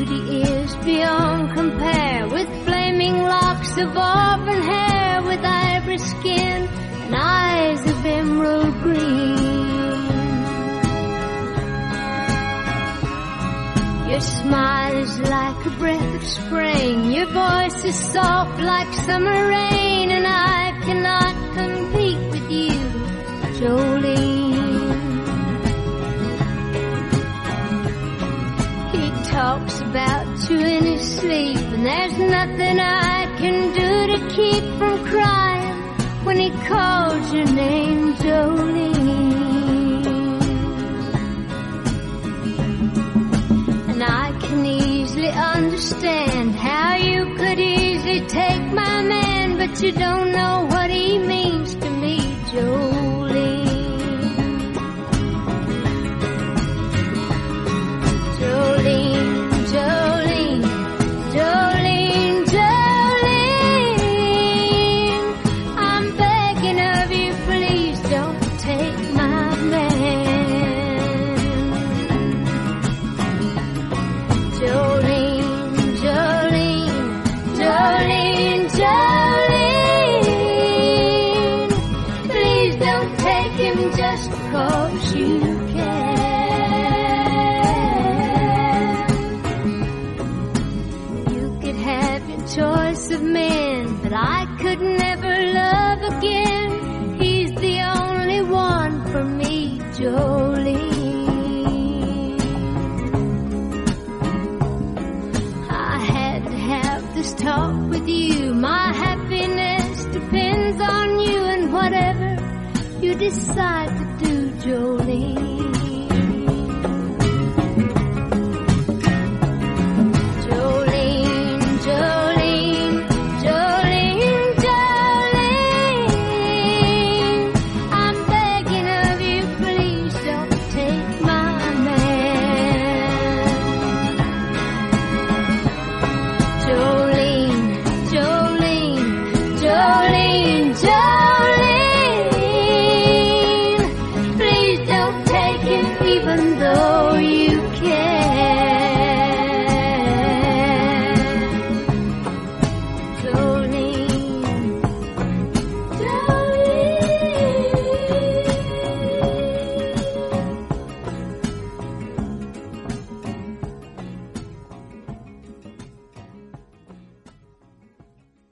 pretty ears beyond compare, with flaming locks of auburn hair, with ivory skin and eyes of emerald green. Your smile is like a breath of spring, your voice is soft like summer rain, and I cannot compete with you, Jolene. He talks about you in his sleep, and there's nothing I can do to keep from crying when he calls your name, Jolene. And I can easily understand how you could easily take my man, but you don't know what he means to me, Jolene. Jolene, Jolene, Jolene, Jolene, I'm begging of you, please don't take my man. Jolene, Jolene, Jolene, Jolene, please don't take him just 'cause you can. You could have your choice of men, but I could never love again. He's the only one for me, Jolene. I had to have this talk with you. My happiness depends on you, and whatever you decide to do, Jolene.